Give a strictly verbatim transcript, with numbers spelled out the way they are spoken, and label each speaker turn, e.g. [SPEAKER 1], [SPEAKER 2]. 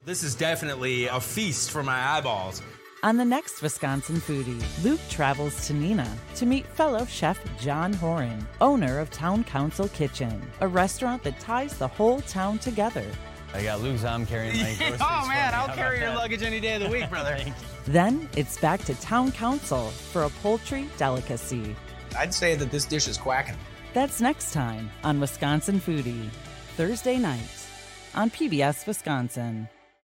[SPEAKER 1] This is definitely a feast for my eyeballs.
[SPEAKER 2] On the next Wisconsin Foodie, Luke travels to Neenah to meet fellow chef John Horan, owner of Town Council Kitchen, a restaurant that ties the whole town together.
[SPEAKER 3] I got Luke's arm carrying my groceries.
[SPEAKER 4] Oh, man, I'll
[SPEAKER 3] How
[SPEAKER 4] carry your
[SPEAKER 3] about that?
[SPEAKER 4] luggage any day of the week, brother.
[SPEAKER 2] Then it's back to Town Council for a poultry delicacy.
[SPEAKER 4] I'd say that this dish is quacking.
[SPEAKER 2] That's next time on Wisconsin Foodie, Thursday nights on P B S Wisconsin.